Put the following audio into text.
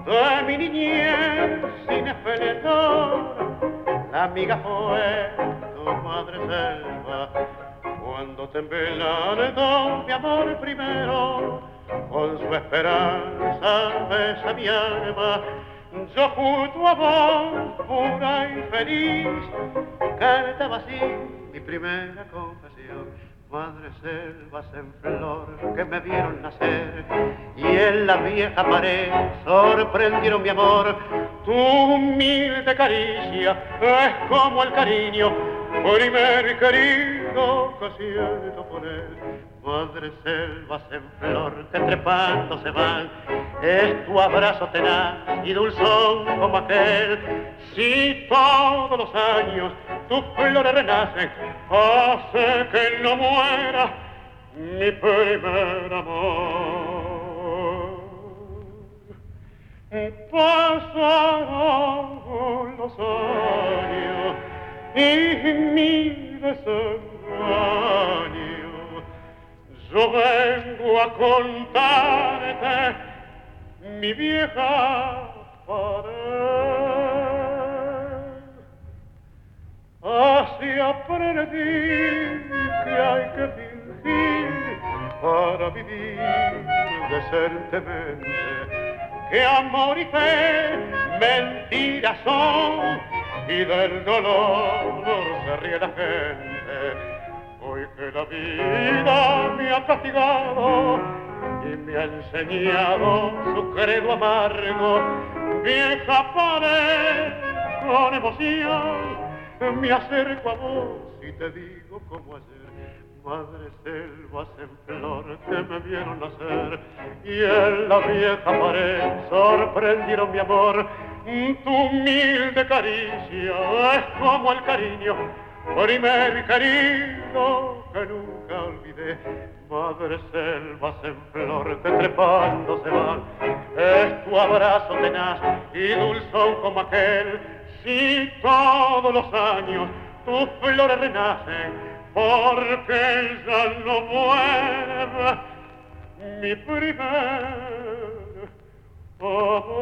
de mi niñez sin esplendor. La amiga fue tu madre selva, cuando temblaron mi amor primero, con su esperanza besa mi alma. Yo junto a vos, pura y feliz, cantaba así mi primera confesión. Madre selvas en flor que me vieron nacer y en la vieja pared sorprendieron mi amor. Tu humilde caricia es como el cariño, primer querido que siento por él. Madre selvas en flor que trepando se van, es tu abrazo tenaz y dulzón como aquel. Si todos los años tus flores renacen, hace que no muera mi primer amor. Pasaron los años y mi desengaño, yo vengo a contarte mi vieja pared. Así aprendí que hay que fingir para vivir decentemente, que amor y fe mentiras son y del dolor se ríe la gente. Hoy que la vida me ha castigado y me ha enseñado su credo amargo, vieja pared con emoción me acerco a vos y te digo como ayer, madre selvas en flor que me vieron nacer y en la vieja pared sorprendieron mi amor. Tu humilde caricia es como el cariño, primer querido que nunca olvidé. Madre selvas en flor que trepando se van, es tu abrazo tenaz y dulzón como aquel. Si todos los años tus flores renacen, porque ya no vuelve mi primer amor.